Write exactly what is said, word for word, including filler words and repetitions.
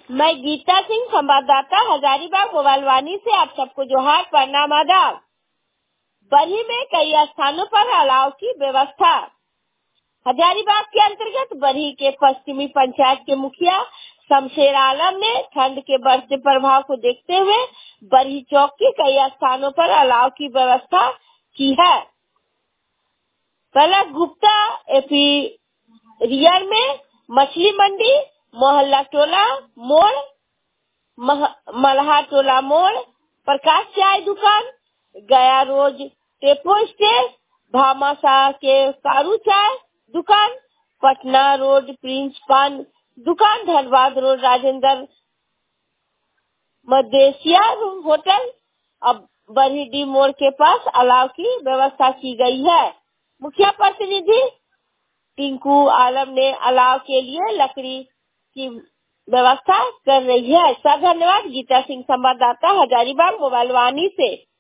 मैं गीता सिंह, संवाददाता हजारीबाग मोबाइल वाणी से आप सबको जोहार, प्रणाम, आदाब। बरही में कई स्थानों पर अलाव की व्यवस्था। हजारीबाग के अंतर्गत बरही के पश्चिमी पंचायत के मुखिया शमशेर आलम ने ठंड के बढ़ते प्रभाव को देखते हुए बरही चौक के कई स्थानों पर अलाव की व्यवस्था की है। पहला गुप्ता एपीरियर में मछली मंडी, मोहल्ला टोला मोड़, मल्हा टोला मोड़, प्रकाश चाय दुकान, गया रोज टेपो स्टेज, भामाशाह के कारू चाय दुकान, पटना रोड प्रिंस पान दुकान, धनबाद रोड राजेंद्र मदेशिया होटल। अब बरही मोड़ के पास अलाव की व्यवस्था की गई है। मुखिया प्रतिनिधि टिंकू आलम ने अलाव के लिए लकड़ी की व्यवस्था कर रही है। सब धन्यवाद। गीता सिंह, संवाददाता हजारीबाग मोबाइल वाणी से।